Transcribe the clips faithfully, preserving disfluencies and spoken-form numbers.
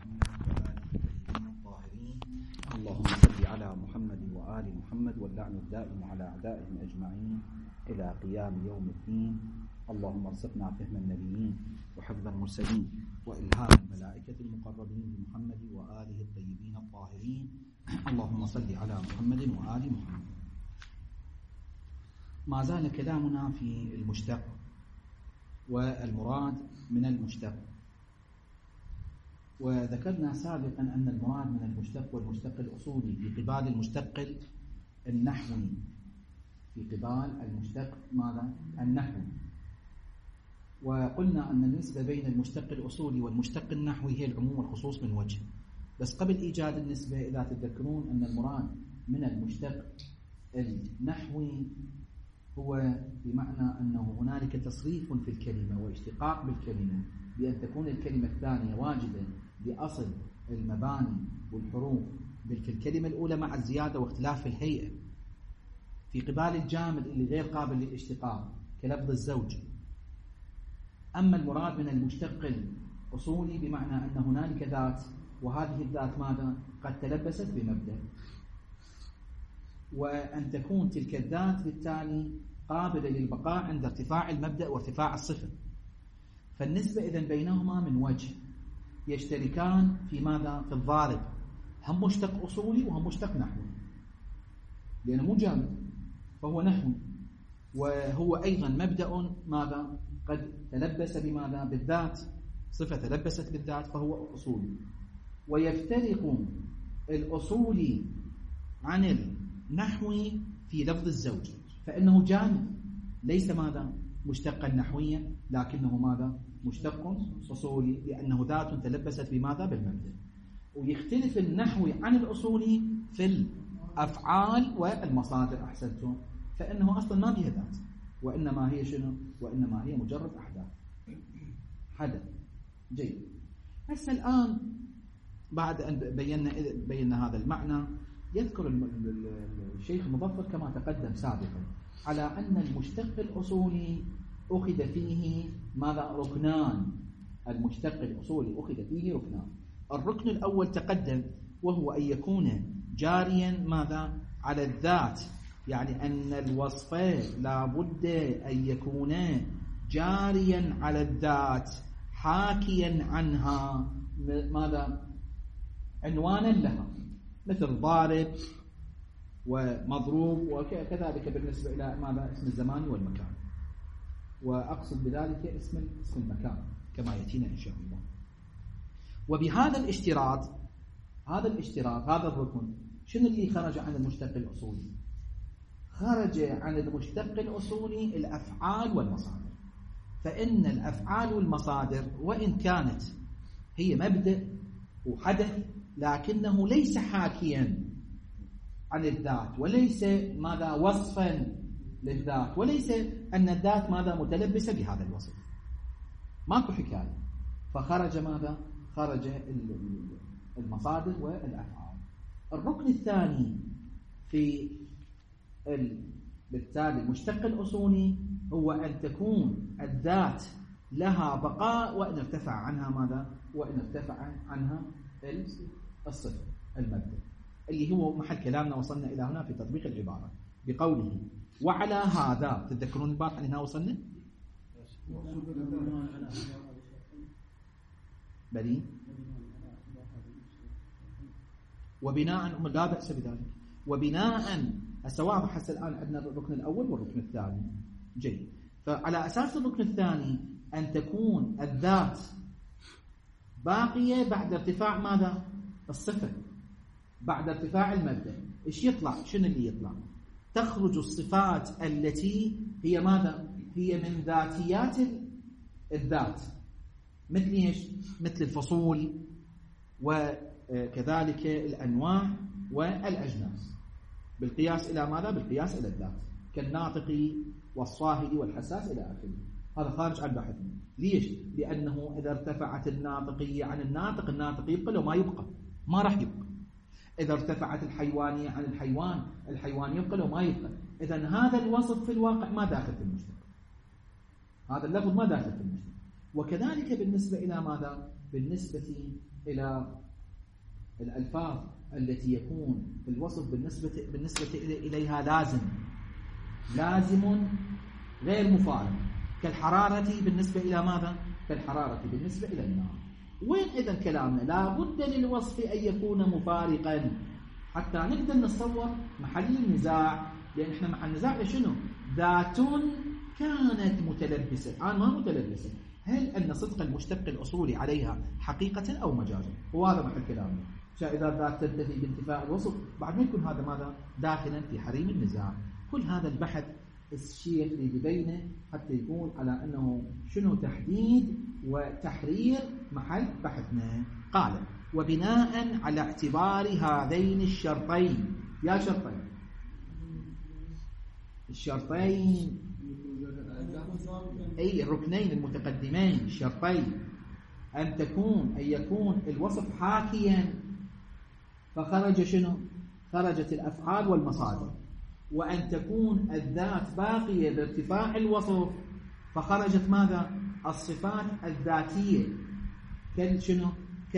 الطاهرين. اللهم صل على محمد وآل محمد واللعن الدائم على أعدائهم أجمعين إلى قيام يوم الدين. اللهم ارزقنا فهم النبيين وحفظ المرسلين وإلهام الملائكة المقربين بمحمد وآله الطيبين الطاهرين. اللهم صل على محمد وآل محمد. ما زال كلامنا في المشتق والمراد من المشتق، وذكرنا سابقا أن المراد من المشتق والمشتق الأصولي في قبال المشتق النحوي، في قبال المشتق ماذا؟ النحوي. وقلنا أن النسبة بين المشتق الأصولي والمشتق النحوي هي العموم والخصوص من وجه، بس قبل إيجاد النسبة إذا تتذكرون أن المراد من المشتق النحوي هو بمعنى أنه هنالك تصريف في الكلمة واشتقاق بالكلمة بأن تكون الكلمة الثانية واجدة بأصل المباني والحروف في الكلمة الأولى مع الزيادة واختلاف الهيئة. في قبال الجامد اللي غير قابل للاشتقاق كلفظ الزوج. أما المراد من المشتق الأصولي بمعنى أن هنالك ذات، وهذه الذات ماذا؟ قد تلبست بمبدأ، وأن تكون تلك الذات بالتالي قابلة للبقاء عند ارتفاع المبدأ وارتفاع الصفة. فالنسبة إذن بينهما من وجه، يشتركان في ماذا؟ في الضارب، هم مشتق أصولي وهم مشتق نحوي، لأنه مو جامد فهو نحوي، وهو أيضا مبدأ ماذا؟ قد تلبس بماذا؟ بالذات، صفة تلبست بالذات فهو أصولي. ويفترق الأصولي عن النحوي في لفظ الزوج، فإنه جامد ليس ماذا؟ مشتقا نحويا، لكنه ماذا؟ مشتق أصولي، لأنه ذات تلبست بماذا؟ بالمبدأ. ويختلف النحوي عن الأصولي في الأفعال والمصادر، أحسنتم، فإنه أصلا ما بها ذات، وإنما هي شنو؟ وإنما هي مجرد أحداث، حدث. جيد. هسه الآن بعد أن بينا بينا هذا المعنى، يذكر الشيخ المظفر كما تقدم سابقا على أن المشتق الأصولي أخذ فيه ماذا؟ ركنان. المشتق الأصولي أخذ فيه ركنان. الركن الأول تقدم، وهو أن يكون جاريا ماذا؟ على الذات، يعني أن الوصف لا بد أن يكون جاريا على الذات حاكيا عنها ماذا؟ عنوانا لها، مثل ضارب ومضروب، وكذلك بالنسبة إلى ماذا؟ اسم الزمان والمكان، وأقصد بذلك اسم اسم المكان كما يأتينا إن شاء الله. وبهذا الاشتراط، هذا الاشتراط هذا الركن، شنو اللي خرج عن المشتق الأصولي؟ خرج عن المشتق الأصولي الأفعال والمصادر. فإن الأفعال والمصادر وإن كانت هي مبدأ وحدث، لكنه ليس حاكيا عن الذات، وليس ماذا؟ وصفا للذات، وليس أن الذات ماذا؟ متلبسة بهذا الوصف، ماكو حكاية. فخرج ماذا؟ خرج المصادر والأفعال. الركن الثاني في بالتالي المشتق الأصولي هو أن تكون الذات لها بقاء وإن ارتفع عنها ماذا؟ وإن ارتفع عنها الصفة، المبدأ، اللي هو محل كلامنا. وصلنا إلى هنا في تطبيق العبارة بقوله وعلى هذا. تتذكرون الباب اللي هنا وصلنا؟ بلي وبناء لا بأس بذلك. وبناء السواء حتى الآن عندنا الركن الأول والركن الثاني. جيد. فعلى أساس الركن الثاني أن تكون الذات باقية بعد ارتفاع ماذا؟ الصفة، بعد ارتفاع المبدأ. إيش يطلع؟ شنو اللي يطلع؟ تخرج الصفات التي هي ماذا؟ هي من ذاتيات الذات، مثل إيش؟ مثل الفصول وكذلك الأنواع والأجناس، بالقياس إلى ماذا؟ بالقياس إلى الذات، كالناطق والصاهد والحساس إلى آخره. هذا خارج عن بحثنا. ليش؟ لأنه إذا ارتفعت الناطقية عن الناطق، الناطق يبقى لو ما يبقى؟ ما راح يبقى. إذا ارتفعت الحيوانية عن الحيوان، الحيوان يبقى لو ما يبقى. إذن هذا الوصف في الواقع ما داخل في المشتق، هذا اللفظ ما داخل في المشتق. وكذلك بالنسبة إلى ماذا؟ بالنسبة إلى الألفاظ التي يكون الوصف بالنسبة بالنسبة إليها لازم لازم غير مفارق، كالحرارة بالنسبة إلى ماذا؟ كالحرارة بالنسبة إلى النار. وين إذا كلامنا؟ لا بد للوصف أن يكون مفارقا حتى نقدر نتصور محل النزاع، لأن إحنا مع النزاع لشنو؟ ذات كانت متلبسة الآن ما متلبسة، هل أن صدق المشتق الأصولي عليها حقيقة أو مجازا؟ وهذا محل كلامنا. إذا ذات تنتهي بانتفاء الوصف بعد ما يكون هذا ماذا؟ داخلا في حريم النزاع. كل هذا البحث الشيخ اللي ببينه حتى يقول على أنه شنو تحديد وتحرير محل بحثنا. قال: وبناء على اعتبار هذين الشرطين، يا شرطين الشرطين أي الركنين المتقدمين الشرطين، أن تكون أن يكون الوصف حاكيا فخرج شنو؟ خرجت الأفعال والمصادر، وأن تكون الذات باقية بارتفاع الوصف فخرجت ماذا؟ الصفات الذاتية كال شنو؟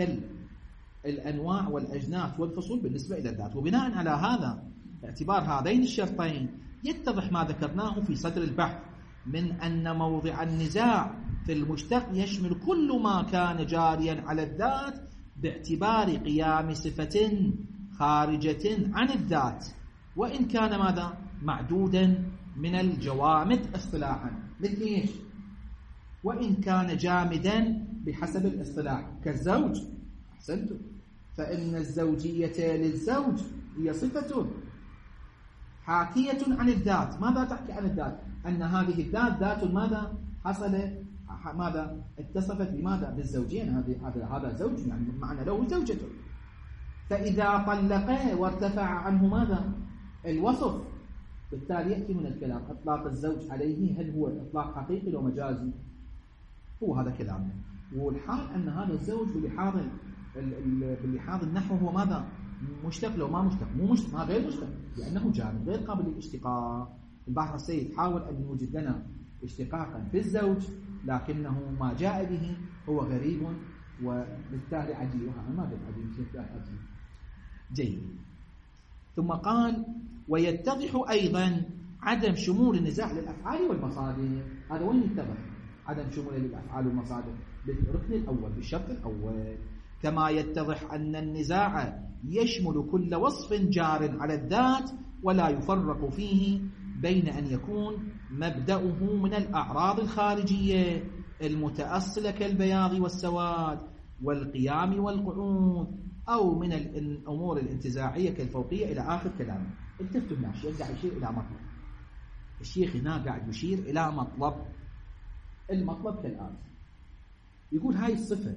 كالأنواع والأجناس والفصول بالنسبة إلى الذات. وبناء على هذا اعتبار هذين الشرطين يتضح ما ذكرناه في صدر البحث من أن موضع النزاع في المشتق يشمل كل ما كان جاريا على الذات باعتبار قيام صفة خارجة عن الذات، وإن كان ماذا؟ معدودا من الجوامد اصطلاحا. مثل ايش؟ وإن كان جامدا بحسب الاصطلاح كالزوج. أحسنتم. فإن الزوجية للزوج هي صفة حاكية عن الذات. ماذا تحكي عن الذات؟ أن هذه الذات ذات ماذا؟ حصل ماذا؟ اتصفت بماذا؟ بالزوجين. هذا هذا زوج يعني معنى له زوجته. فإذا طلق وارتفع عنه ماذا؟ الوصف، بالتالي يأتي من الكلام إطلاق الزوج عليه هل هو إطلاق حقيقي أو مجازي؟ هو هذا كلامنا. والحال أن هذا الزوج بلحاظ باللحاظ النحو هو ماذا؟ مشتق لو ما مشتق، مو مشتق، ما غير مشتق لأنه جامد غير قابل للاشتقاق. البحر السيد حاول أن يوجد لنا اشتقاقا في الزوج لكنه ما جاء به هو غريب وبالتالي عجيب. ما قلت عجيب، عجيب. جيد. ثم قال: ويتضح أيضا عدم شمول النزاع للأفعال والمصادر. هذا وين يتضح عدم شمول للأفعال والمصادر؟ بالركن الأول، بالشرط الأول. كما يتضح أن النزاع يشمل كل وصف جار على الذات ولا يفرق فيه بين أن يكون مبدأه من الأعراض الخارجية المتأصلة كالبياض والسواد والقيام والقعود، أو من الأمور الانتزاعية كالفوقية إلى آخر كلامه. التفتوا هنا، الشيخ قاعد يشير إلى مطلب. الشيخ هنا قاعد يشير إلى مطلب. المطلب كالآتي: يقول هاي الصفة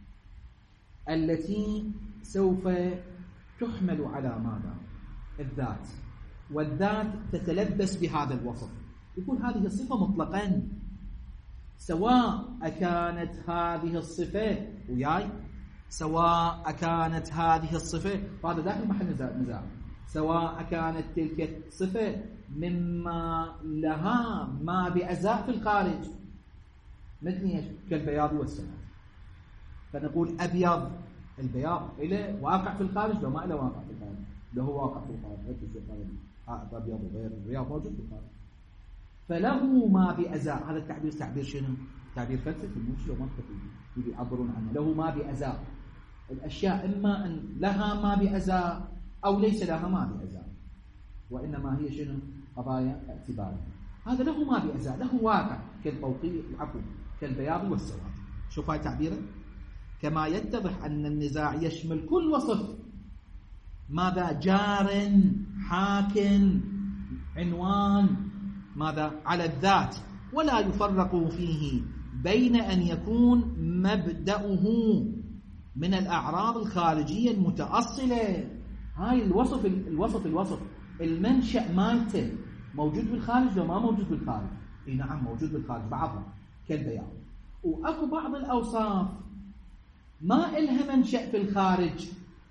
التي سوف تحمل على ماذا؟ الذات، والذات تتلبس بهذا الوصف. يقول هذه الصفة مطلقا سواء كانت هذه الصفة وياي سواء كانت هذه الصفة، هذا داخل محل نزاع، سواء كانت تلك الصفة مما لها ما بأزاء في الخارج مثل ايش؟ كالبياض والسواد. فنقول أبيض، البياض إلى واقع في الخارج لو ما إلى واقع في الخارج، لو هو واقع في الخارج هذا أبيض وغير الرياض موجود في الخارج، فله ما بأزاء. هذا التعبير تعبير شنو؟ تعبير فلسفي مش لو منطقي يعبرون عنه. له ما بأزاء، الأشياء إما أن لها ما بأزاء أو ليس لها ما بأزاء، وإنما هي شنو؟ قضايا اعتبار. هذا له ما بأزاء، له واقع كالفوقي العفو كالبياض والسواد. شوف هاي تعبيره. كما يتضح أن النزاع يشمل كل وصف ماذا؟ جار حاكم عنوان ماذا؟ على الذات، ولا يفرق فيه بين أن يكون مبدأه من الأعراض الخارجية المتأصلة. هاي الوصف الوصف الوصف المنشأ مالته موجود بالخارج لو ما موجود بالخارج؟ اي نعم موجود بالخارج بعضها كالبياض. وأكو بعض الأوصاف ما إلها منشأ في الخارج،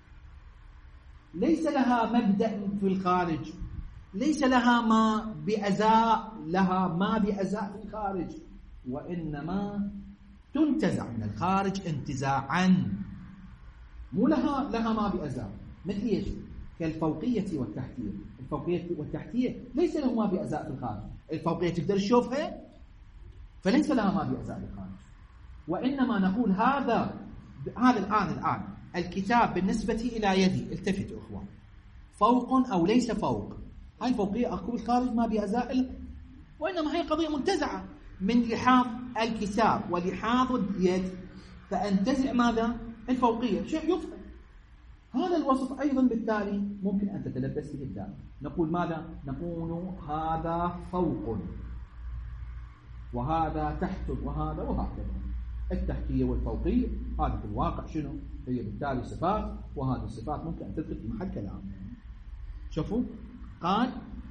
ليس لها مبدأ في الخارج، ليس لها ما بأزاء، لها ما بأزاء في الخارج، وإنما تنتزع من الخارج انتزاعا، مو لها لها ما بأزاء. مثل ايش؟ كالفوقية والتحتية. الفوقية والتحتية ليس له ما بأزاء في الخارج. الفوقية تقدر تشوفها فليس لها ما بأزاء في الخارج، وإنما نقول هذا هذا الآن الآن الكتاب بالنسبة إلى يدي، التفتوا إخوان، فوق أو ليس فوق، هاي الفوقية أكو بالخارج ما بأزاء، وإنما هي قضية منتزعة من لحاظ الكتاب ولحاظ اليد، فأنتزع ماذا؟ الفوقية، شيء يفهم. هذا الوصف أيضا بالتالي ممكن أن تتلبس به الدال. نقول ماذا؟ نقول هذا فوق وهذا تحت وهذا وهكذا. التحتية والفوقية هذا في الواقع شنو؟ هي بالتالي صفات، وهذه الصفات ممكن أن تدخل في محل كلام. شوفوا قال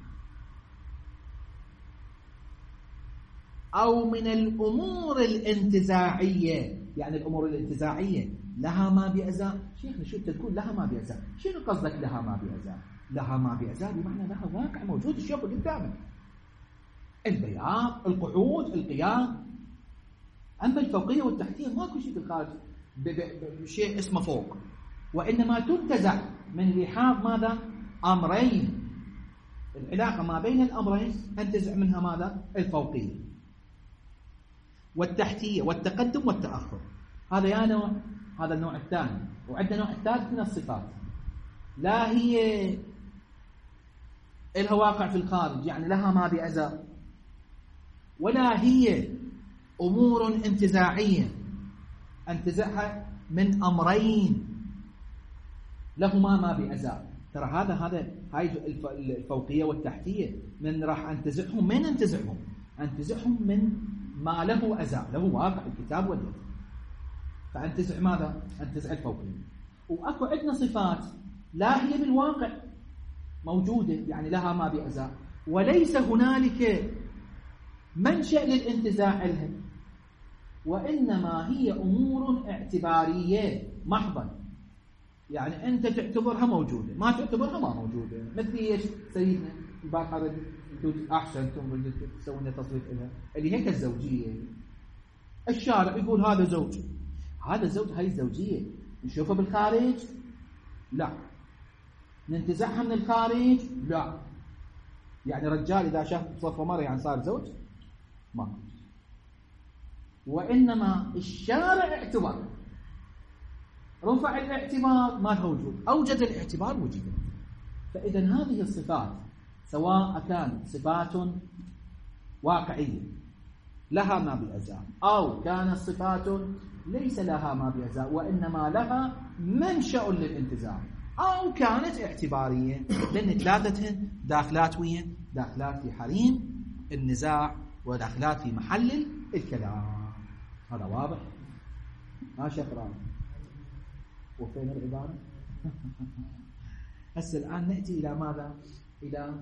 أو من الأمور الانتزاعية، يعني الأمور الانتزاعية لها ما بأزاء. شيخنا شو تقول لها ما بأزاء؟ شنو قصدك لها ما بأزاء؟ لها ما بأزاء بمعنى لها واقع موجود تشوفه قدامك، البياض، القعود، القيام. أما الفوقية والتحتية ماكو شيء في الخارج بشيء اسمه فوق، وإنما تنتزع من لحاظ ماذا؟ أمرين. العلاقة ما بين الأمرين أنتزع منها ماذا؟ الفوقية والتحتية والتقدم والتأخر. هذا يا نوع، هذا النوع الثاني. وعندنا نوع الثالث من الصفات لا هي لها واقع في الخارج، يعني لها ما بأزاء، ولا هي أمور انتزاعية انتزعها من أمرين لهما ما بأزاء. ترى هذا هذا هاي الفوقية والتحتية من راح أنتزعهم، من أنتزعهم أنتزعهم من ما له أزاء، له واقع الكتاب واليد، فأنتزع ماذا؟ أنتزع الفوقية. وأكو عندنا صفات لا هي بالواقع موجودة، يعني لها ما بأزاء، وليس هنالك منشأ للانتزاع لها، وإنما هي أمور اعتبارية محضا، يعني أنت تعتبرها موجودة، ما تعتبرها ما موجودة. مثل إيش سيدنا الباقر أحسنتم تسوون تصريف لها اللي هيك الزوجية. الشارع يقول هذا زوج، هذا زوج، هاي الزوجية نشوفها بالخارج؟ لا. ننتزعها من الخارج؟ لا. يعني رجال إذا شاف صفة مرة يعني صار زوج؟ ما. وإنما الشارع اعتبر، رفع الاعتبار ما له وجود، أوجد الاعتبار وجوده. فإذا هذه الصفات سواء كانت صفات واقعية لها ما بأزاء، أو كانت صفات ليس لها ما بأزاء وإنما لها منشأ للانتزاع، أو كانت اعتبارية، لأن ثلاثتهن داخلات ويا داخلات في حريم النزاع وداخلات في محل الكلام. هذا واضح؟ ما شكرا. وفين العبارة؟ هسه الآن نأتي إلى ماذا؟ إلى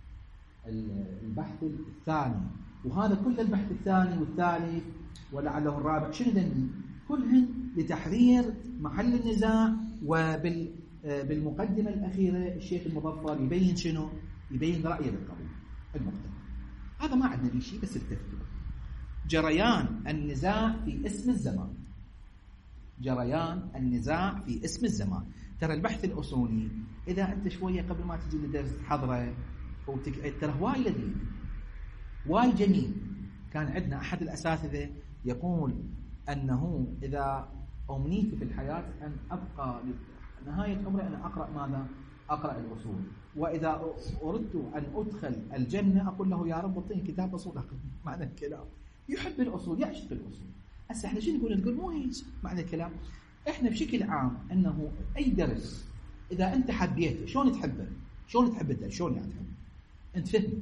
البحث الثاني، وهذا كل البحث الثاني والثالث ولعله الرابع شنو ذنبي؟ كلهن لتحرير محل النزاع. وبالمقدمة الأخيرة الشيخ المظفر يبين شنو؟ يبين رأيه بالقضية المقدمة. هذا ما عندنا به شيء، بس التفتوا جريان النزاع في اسم الزمان. جريان النزاع في اسم الزمان. ترى البحث الأصولي إذا أنت شوية قبل ما تجي للدرس تحضره وتقعد ترى واي لذيذ واي جميل. كان عندنا أحد الأساتذة يقول أنه إذا أمنيت في الحياة أن أبقى نهاية عمري أنا أقرأ ماذا؟ أقرأ الأصول، وإذا أردت أن أدخل الجنة أقول له يا رب اعطيني كتاب أصول أقرأ. معنى الكلام يحب الأصول، يعشق الأصول. هسه احنا شنو نقول؟ نقول مو هيك معنى الكلام. احنا بشكل عام انه اي درس اذا انت حبيته شلون تحبه؟ شلون تحب الدرس؟ شلون يعني تحبه؟ انت فهمه،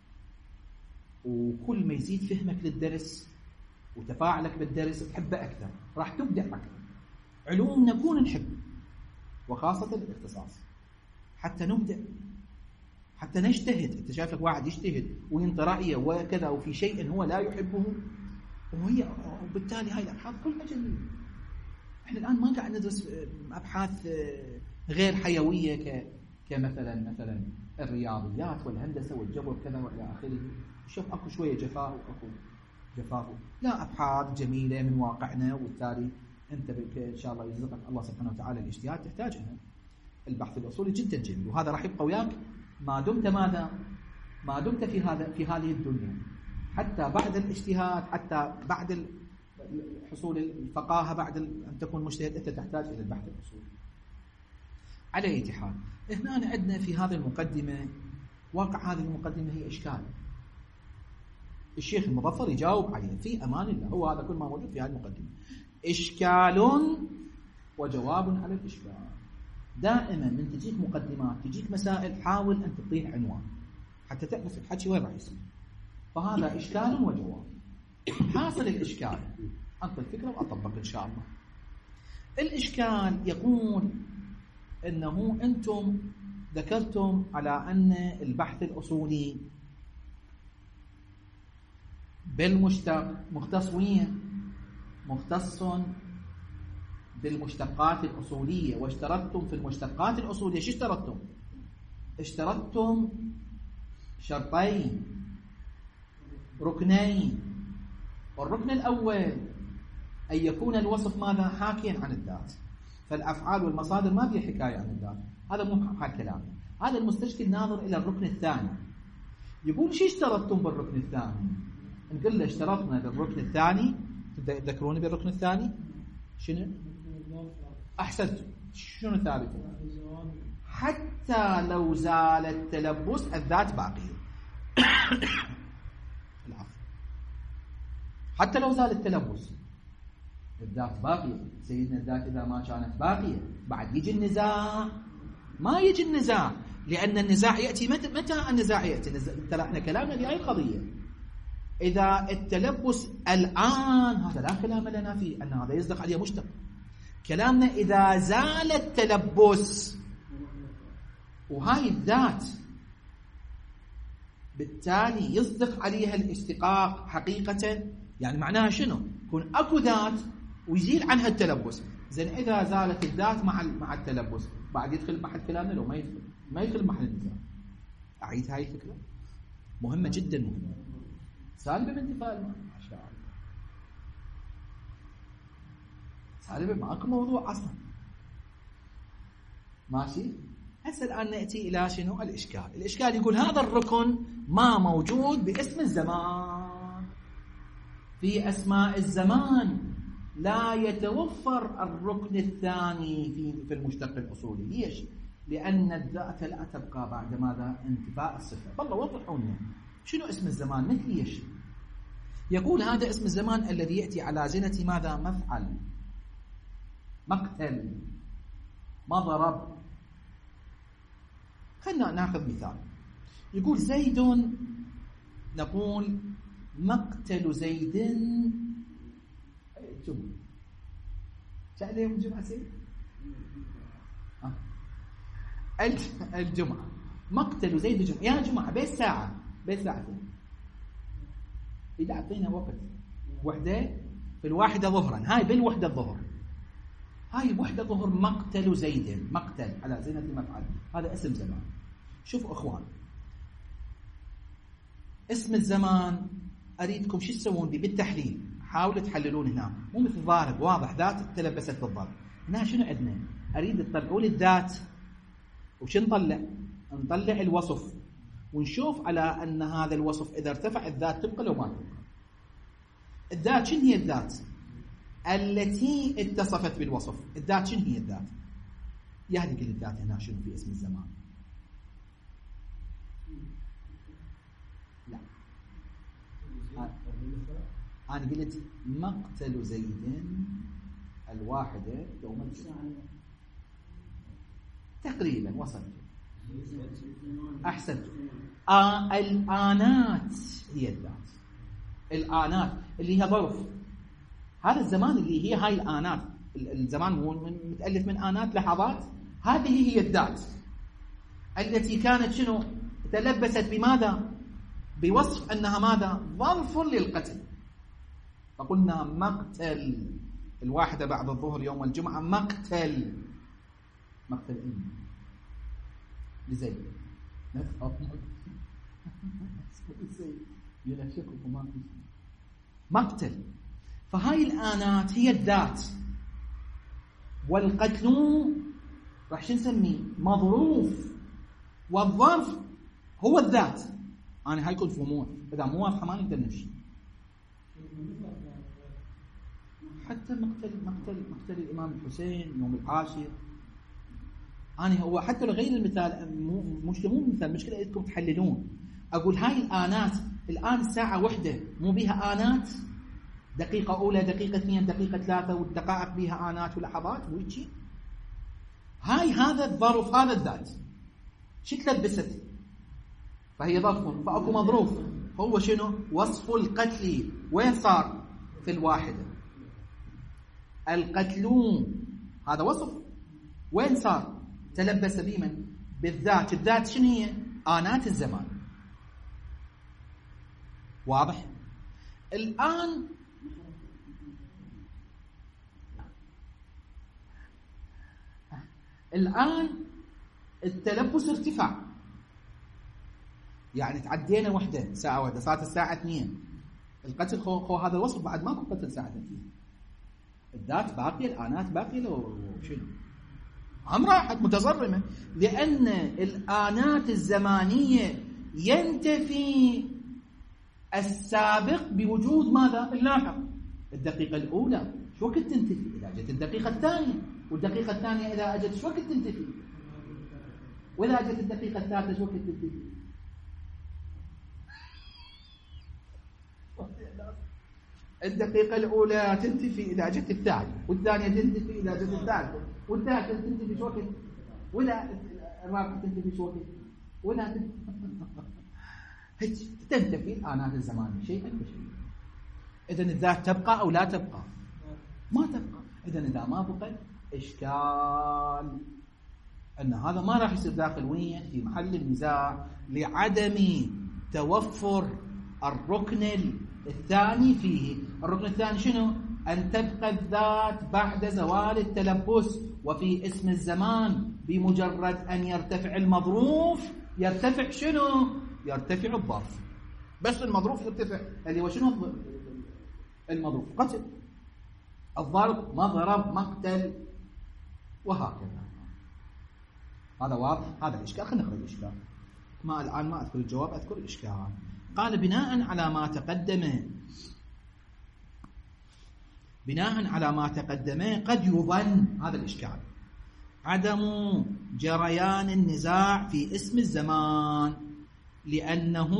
وكل ما يزيد فهمك للدرس وتفاعلك بالدرس تحبه اكثر، راح تبدع اكثر. علوم نكون نحب، وخاصه الاختصاص، حتى نبدع، حتى نجتهد. انت شايف لك واحد يجتهد وينطي رايه وكذا وفي شيء هو لا يحبه، وهي وبالتالي هاي الابحاث كلها جميله. احنا الان ما قاعد ندرس ابحاث غير حيويه ك كمثلا مثلا الرياضيات والهندسه والجبر كذا والى اخره. شوف اكو شويه جفاء واكو جفافه، لا أبحاث جميلة من واقعنا، وبالتالي أنت إن شاء الله يرزقك الله سبحانه وتعالى الاجتهاد تحتاج إلى البحث الأصولي جدا جميل، وهذا راح يبقى وياك ما دمت ماذا؟ ما دمت في هذا في هذه الدنيا، حتى بعد الاجتهاد، حتى بعد حصول الفقاهة، بعد أن تكون مجتهد أنت تحتاج إلى البحث الأصولي. على أي حال، هنا عندنا في هذه المقدمة، واقع هذه المقدمة هي إشكال. الشيخ المظفر يجاوب عليه في أمان الله، هو هذا كل ما موجود في هذه المقدمة، إشكال وجواب على الإشكال. دائما من تجيك مقدمات، تجيك مسائل، حاول أن تعطيه عنوان حتى تعرف الحكي وين راح يصير. فهذا إشكال وجواب. حاصل الإشكال أنطي الفكرة وأطبق إن شاء الله. الإشكال يقول أنه أنتم ذكرتم على أن البحث الأصولي بالمشتق مختص وين؟ مختص بالمشتقات الأصولية، واشترطتم في المشتقات الأصولية شو اشترطتم؟ اشترطتم شرطين ركنين. والركن الأول أن يكون الوصف ماذا؟ حاكيا عن الذات، فالأفعال والمصادر ما فيها حكاية عن الذات، هذا مو حق كلام. هذا المستشكل ناظر إلى الركن الثاني، يقول شو اشترطتم بالركن الثاني؟ نقول له اشترطنا بالركن الثاني، تذكروني بالركن الثاني شنو؟ أحسنتم، شنو ثابت؟ حتى لو زال التلبس الذات باقية. العفو، حتى لو زال التلبس الذات باقية. سيدنا الذات إذا ما كانت باقية بعد يجي النزاع، ما يجي النزاع، لأن النزاع يأتي متى؟ متى النزاع يأتي؟ ترى احنا كلامنا في هاي القضية، إذا التلبس الآن هذا لا كلام لنا فيه أن هذا يصدق عليه مشتق. كلامنا إذا زال التلبس وهاي الذات بالتالي يصدق عليها الاشتقاق حقيقة، يعني معناها شنو؟ يكون أكو ذات ويزيل عنها التلبس. زين إذا زالت الذات مع مع التلبس بعد يدخل محل كلامنا لو ما يدخل؟ ما يدخل محل النزاع. أعيد هاي الفكرة مهمة جدا، مهمة سالبة بانتفاء الماء. ما شاء الله سالبة، ماكو موضوع أصلا. ماشي. هسه الآن نأتي إلى شنو؟ الإشكال. الإشكال يقول هذا الركن ما موجود باسم الزمان، في أسماء الزمان لا يتوفر الركن الثاني في في المشتق الأصولي. ليش؟ لأن الذات لا تبقى بعد ماذا؟ انتفاء الصفة. والله وضحوا لنا شنو اسم الزمان، مثل ليش؟ يقول هذا اسم الزمان الذي يأتي على زنة ماذا؟ مفعل، مقتل، مضرب. خلنا ناخذ مثال. يقول زيد، نقول مقتل زيد جمعة. شاء يوم الجمعة سيد؟ آه. الجمعة، مقتل زيد جمعة. يا جمعة بيت ساعة، بيت ساعتين. إذا أعطينا وقت وحدة في الواحدة ظهرا، هاي بالوحدة الظهر، هاي الوحدة ظهر مقتل زيد، مقتل على زينة مفعل، هذا اسم زمان. شوفوا أخوان، اسم الزمان أريدكم شو تسوون بي بالتحليل، حاولوا تحللون هنا، مو مثل ضارب واضح ذات تلبست بالضرب. هنا شنو عندنا؟ أريد تطلعوا لي الذات، وش نطلع؟ نطلع الوصف، ونشوف على أن هذا الوصف إذا ارتفع الذات تبقى لو ما تبقى. الذات شنو هي الذات؟ التي اتصفت بالوصف. الذات شنو هي الذات؟ يهدي كل الذات هنا شنو في اسم الزمان؟ لا، أنا قلت مقتل زيد الواحدة يوم الجمعة تقريبا وصلت. أحسنت. آه الآنات هي الذات، الآنات اللي هي ظرف. هذا الزمان اللي هي هاي الآنات، الزمان متألف من آنات لحظات، هذه هي الذات التي كانت شنو؟ تلبست بماذا؟ بوصف أنها ماذا؟ ظرف للقتل. فقلنا مقتل الواحدة بعد الظهر يوم الجمعة، مقتل، مقتل إيه؟ لزيد نفهم ينشككم ما في مقتل. فهاي الآنات هي الذات، والقتل راح شو نسميه؟ مظروف، والظرف هو الذات. أنا هاي كنت فهموها، إذا مو واضحة ما نقدر نمشي. حتى مقتل مقتل مقتل الإمام الحسين يوم العاشر، أنا هو حتى لو غير المثال مش مو مثال، مشكلة إنكم تحللون. أقول هاي الآنات الآن الساعة وحدة مو بيها آنات، دقيقة أولى دقيقة اثنين دقيقة ثلاثة، والدقائق بيها آنات ولحظات ويجي. هاي هذا الظرف هذا الذات شو تلبست؟ فهي ظرف، فأكو مظروف هو شنو؟ وصف القتل. وين صار؟ في الواحدة. القتل هذا وصف، وين صار؟ تلبس بمن؟ بالذات. الذات شنو هي؟ آنات الزمان. واضح؟ الآن الآن التلبس ارتفاع، يعني تعدينا وحدة ساعة واحدة، صارت الساعة اثنين. القتل خو, خو هذا الوصف بعد ماكو قتل ساعة اثنين، الذات باقية، الآنات باقية، لو شنو هم راحت متظرمة، لأن الآنات الزمانية ينتفي السابق بوجود ماذا؟ اللاحق. الدقيقة الأولى شو وقت تنتفي؟ إذا جت الدقيقة الثانية، والدقيقة الثانية إذا أجت شو وقت تنتفي؟ وإذا أجت الدقيقة الثالثة شو وقت تنتفي؟ الدقيقة الأولى تنتفي إذا جت الثانية، والثانية تنتفي إذا جت الثالثة، والثالثة تنتفي شو وقت؟ ولا الرابعة تنتفي شو وقت؟ ولا تنتفي الآنات الزمانية شيئا فشيئا. إذن الذات تبقى أو لا تبقى؟ ما تبقى. إذن إذا ما بقت إشكال أن هذا ما راح يصير داخل وين؟ في محل النزاع، لعدم توفر الركن الثاني فيه. الركن الثاني شنو؟ أن تبقى الذات بعد زوال التلبس. وفي اسم الزمان بمجرد أن يرتفع المظروف يرتفع شنو؟ يرتفع الظرف. بس المظروف يرتفع، اللي هو شنو المظروف؟ قتل. الظرف مضرب مقتل، وهكذا. هذا واضح؟ هذا الإشكال. خلينا نقرأ الإشكال. ما الآن ما أذكر الجواب، أذكر الإشكال. قال بناء على ما تقدم بناء على ما تقدم قد يظن، هذا الإشكال، عدم جريان النزاع في اسم الزمان، لأنه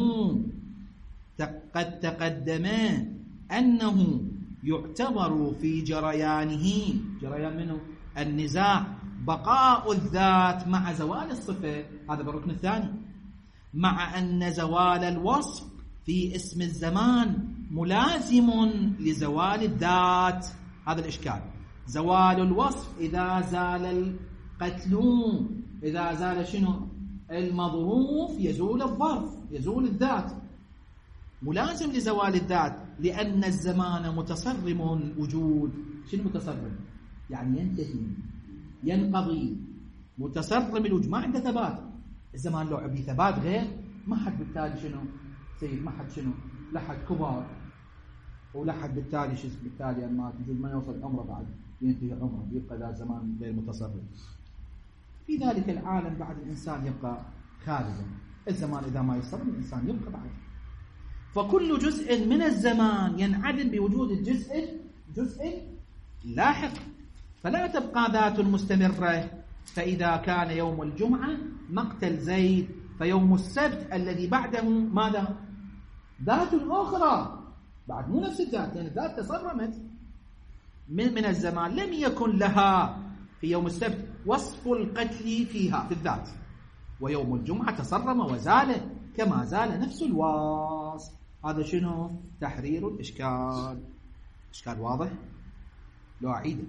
قد تقدم أنه يعتبر في جريانه، جريان منه النزاع، بقاء الذات مع زوال الصفة. هذا بالركن الثاني. مع أن زوال الوصف في اسم الزمان ملازم لزوال الذات. هذا الإشكال. زوال الوصف إذا زال القتل، إذا زال شنو؟ المظروف، يزول الظرف، يزول الذات، ملازم لزوال الذات، لأن الزمان متصرم وجود. شنو متصرم؟ يعني ينتهي، ينقضي، متصرم الوجود، ما عنده ثبات. الزمان لو عبي ثبات غير، ما حد بالتالي شنو سيد، ما حد شنو لحد كبار، ولحد بالتالي شو بالتالي ما تجوز ما يوصل عمره بعد ينتهي عمره، يبقى ذا زمان غير متصرف. في ذلك العالم بعد الإنسان يبقى خالدا. الزمان إذا ما يصرف الإنسان يبقى بعد. فكل جزء من الزمان ينعدم بوجود الجزء جزء لاحق، فلا تبقى ذات مستمرة. فإذا كان يوم الجمعة مقتل زيد، فيوم السبت الذي بعده ماذا؟ ذات أخرى، بعد مو نفس الذات، لأن الذات تصرمت من, من الزمان، لم يكن لها في يوم السبت وصف القتل فيها في الذات، ويوم الجمعة تصرم وزال كما زال نفس الوصف. هذا شنو؟ تحرير الإشكال. إشكال واضح؟ لو أعيده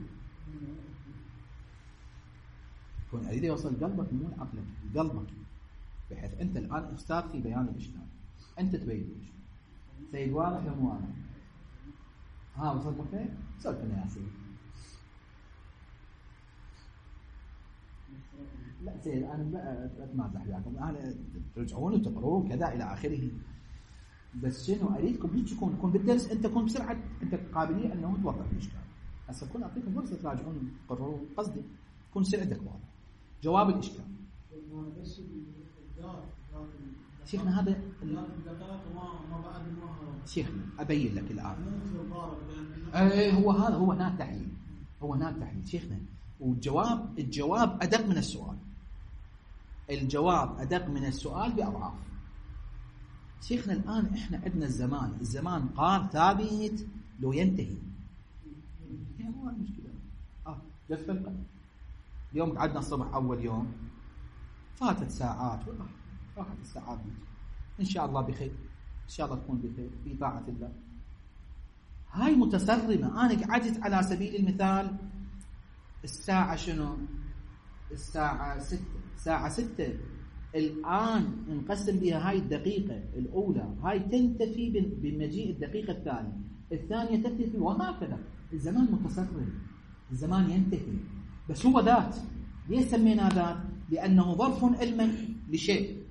كون أريد يوصل قلبك مو عقلك، قلبك، بحيث أنت الآن أستاذ في بيان الإشكال، أنت تبين الإشكال. سيد واضح يا مو واضح؟ ها وصلت مخير؟ سألتنا يا سيد. لا سيد أنا لا أتمازح وياكم، أنا ترجعون وتقرون كذا إلى آخره. بس شنو اريدكم هيك تكون تكون بالدرس انت تكون بسرعه انت قابليه انه توضح الاشكال. هسه كون اعطيكم فرصه تراجعون تقررون قصدي تكون يصير عندك واضح جواب الاشكال. شيخنا هذا شيخنا ابين لك الان اي هو هذا هو هنا التحليل هو هنا التحليل شيخنا. والجواب الجواب ادق من السؤال الجواب ادق من السؤال باضعاف. شيخنا الان احنا عندنا الزمان الزمان قال ثابت لو ينتهي يعني هو المشكله اه جف القلب. اليوم قعدنا الصبح اول يوم فاتت ساعات راحت الساعات دي. ان شاء الله بخير ان شاء الله تكون بخير في طاعه الله. هاي متسرمه. انا قعدت على سبيل المثال الساعه شنو الساعه ستة الساعه ستة الان نقسم بها هاي الدقيقه الاولى هاي تنتفي بمجيء الدقيقه الثانيه الثانيه تنتفي وهكذا. الزمان متسرم الزمان ينتهي بس هو ذات. ليش سميناه ذات؟ لانه ظرف علما لشيء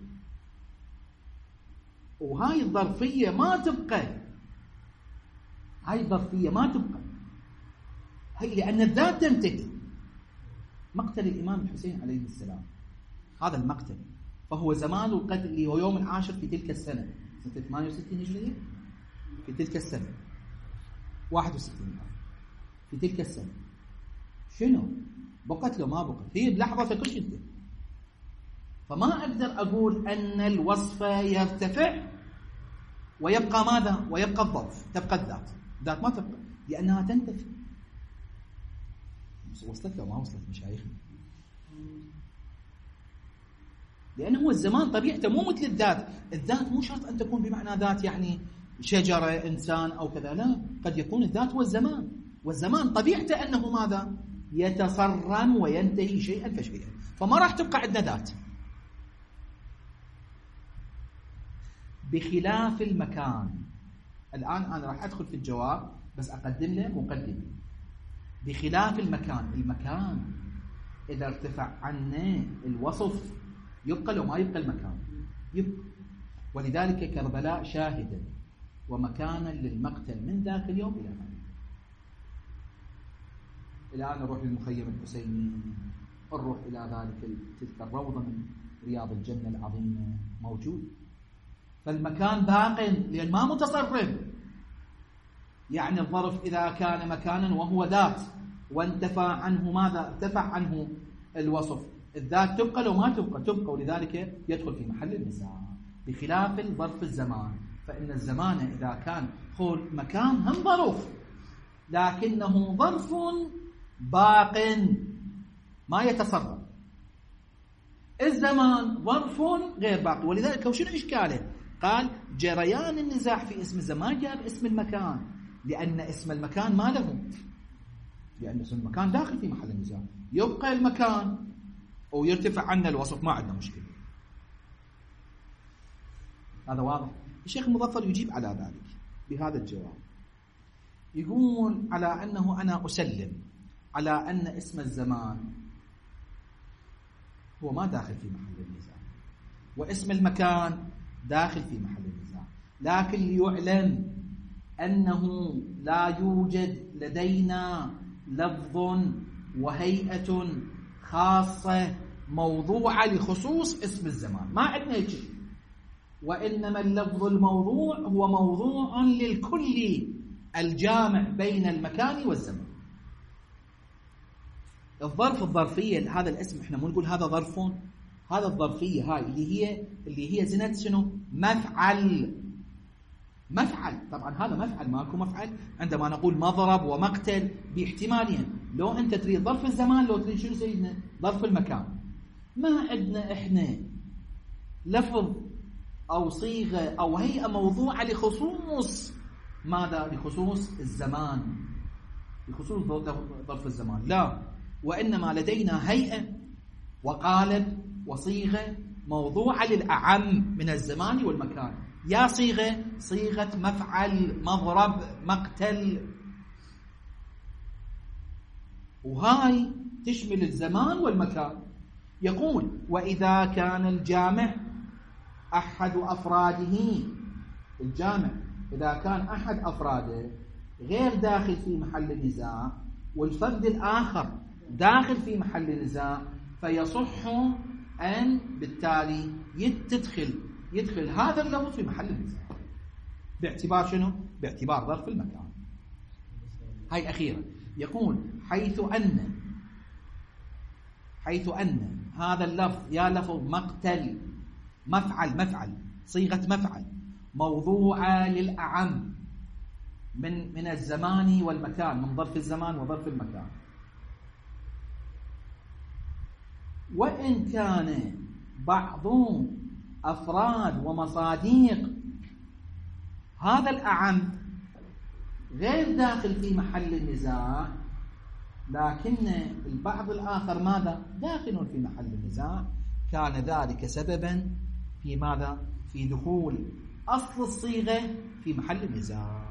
وهاي الظرفيه ما تبقى هاي الظرفيه ما تبقى هي لان الذات تنتهي. مقتل الامام الحسين عليه السلام هذا المقتل فهو زمان القتل اللي هو يوم العاشر في تلك السنه سنه ثمانية وستين هجريه في تلك السنه واحد وستين في تلك السنه. شنو بقت له ما بقت هي بلحظه كل شيء. فما اقدر اقول ان الوصف يرتفع ويبقى ماذا ويبقى الظرف تبقى الذات. الذات ما تبقى لانها تنتفي. وصلت لو ما وصلت مشايخنا؟ لانه هو الزمان طبيعته مو مثل الذات. الذات مو شرط ان تكون بمعنى ذات يعني شجره انسان او كذا لا. قد يكون الذات هو الزمان والزمان طبيعته انه ماذا يتصرم وينتهي شيئا فشيئا. فما راح تبقى عندنا ذات. بخلاف المكان. الآن أنا راح أدخل في الجواب بس أقدم له مقدمة. بخلاف المكان. المكان إذا ارتفع عنه الوصف يبقى لو ما يبقى المكان يبقى. ولذلك كربلاء شاهدا ومكانا للمقتل من ذاك اليوم إلى الآن. الآن نروح للمخيم الحسيني نروح إلى ذلك تلك الروضة من رياض الجنة العظيمة موجود. فالمكان باق لأن ما متصرف. يعني الظرف إذا كان مكانا وهو ذات وانتفى عنه ماذا ارتفع عنه الوصف الذات تبقى لو ما تبقى تبقى. ولذلك يدخل في محل النزاع. بخلاف الظرف الزمان فإن الزمان إذا كان قول مكان هم ظرف لكنه ظرف باق ما يتصرف. الزمان ظرف غير باق. ولذلك وشنو إشكاله؟ قال جريان النزاع في اسم الزمان جاب اسم المكان لأن اسم المكان ما له. لأن اسم المكان داخل في محل النزاع. يبقى المكان ويرتفع عنه الوصف ما عندنا مشكلة. هذا واضح. الشيخ المظفر يجيب على ذلك بهذا الجواب. يقول على أنه أنا أسلم على أن اسم الزمان هو ما داخل في محل النزاع واسم المكان داخل في محل النزاع. لكن ليعلم أنه لا يوجد لدينا لفظ وهيئة خاصة موضوعة لخصوص اسم الزمان. ما عندنا هيك. وإنما اللفظ الموضوع هو موضوع للكل الجامع بين المكان والزمان. الظرف الظرفية هذا الاسم احنا مو نقول هذا ظرف. هذا الظرفية هاي اللي هي اللي هي زنة شنو؟ مفعل. مفعل طبعا هذا مفعل ماكو مفعل. عندما نقول مضرب ومقتل باحتمالين. لو انت تريد ظرف الزمان لو تريد شنو سيدنا ظرف المكان. ما عندنا احنا لفظ او صيغة او هيئة موضوعة لخصوص ماذا؟ لخصوص الزمان لخصوص ظرف الزمان لا. وإنما لدينا هيئة وقالب وصيغة موضوعة للأعم من الزمان والمكان. يا صيغة صيغة مفعل مضرب مقتل. وهاي تشمل الزمان والمكان. يقول وإذا كان الجامع أحد أفراده الجامع إذا كان أحد أفراده غير داخل في محل النزاع والفرد الآخر داخل في محل النزاع، فيصح أن بالتالي يتدخل يدخل هذا اللفظ في محل النزاع باعتبار شنو؟ باعتبار ظرف المكان. هاي أخيرا يقول حيث أن حيث أن هذا اللفظ يا لفظ مقتل مفعل مفعل صيغة مفعل موضوعة للأعم من من الزمان والمكان، من ظرف الزمان وظرف المكان، وإن كان بعض أفراد ومصاديق هذا الأعم غير داخل في محل النزاع، لكن البعض الآخر ماذا؟ داخل في محل النزاع، كان ذلك سببا في ماذا؟ في دخول أصل الصيغة في محل النزاع.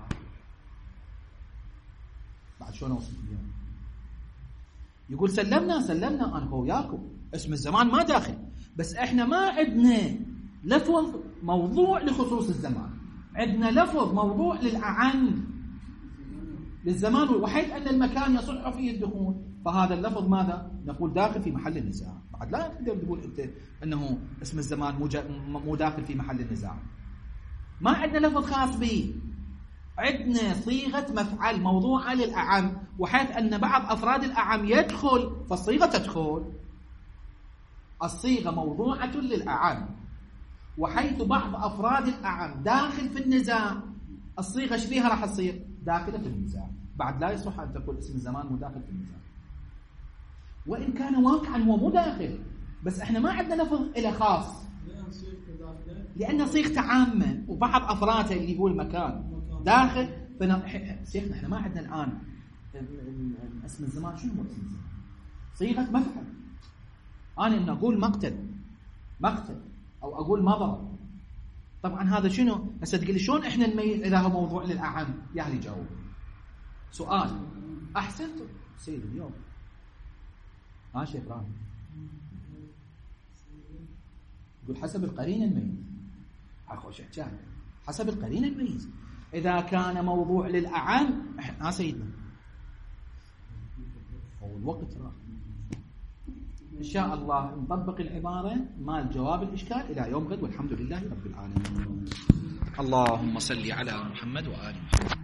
بعد شلون أوصف اليوم؟ يقول سلمنا سلمنا أنا وياكم اسم الزمان ما داخل، بس إحنا ما عندنا لفظ موضوع لخصوص الزمان، عندنا لفظ موضوع للأعم للزمان، وحيث أن المكان يصح فيه الدخول، فهذا اللفظ ماذا؟ نقول داخل في محل النزاع. بعد لا تقدر تقول أنت أنه اسم الزمان مو داخل في محل النزاع. ما عندنا لفظ خاص به، عندنا صيغة مفعل موضوعة للأعم، وحيث أن بعض أفراد الأعم يدخل فالصيغة تدخل. الصيغة موضوعة للأعم، وحيث بعض أفراد الأعم داخل في النزاع، الصيغة ايش فيها راح تصير؟ داخلة في النزاع. بعد لا يصح أن تقول اسم الزمان مو داخل في النزاع، وإن كان واقعا هو مو داخل، بس احنا ما عندنا لفظ إلى خاص، لأن صيغته عامة وبعض أفراده اللي هو المكان داخل. شيخنا احنا ما عندنا الآن اسم الزمان. شنو هو اسم الزمان؟ صيغة مفعل. أنا إن أقول مقتل مقتل أو أقول مضرب، طبعا هذا شنو؟ هسه تقول لي شلون احنا نميز اذا هو موضوع للأعم؟ يا اهلي جاوب. سؤال احسنتم سيد اليوم. ها شيخ ابراهيم يقول حسب القرينه نميز. اخوش احكي حسب القرينه نميز. اذا كان موضوع للأعم ها سيدنا هو الوقت راح إن شاء الله نطبق العبارة مال جواب الإشكال إلى يوم غد، والحمد لله رب العالمين. اللهم صل على محمد وآل محمد.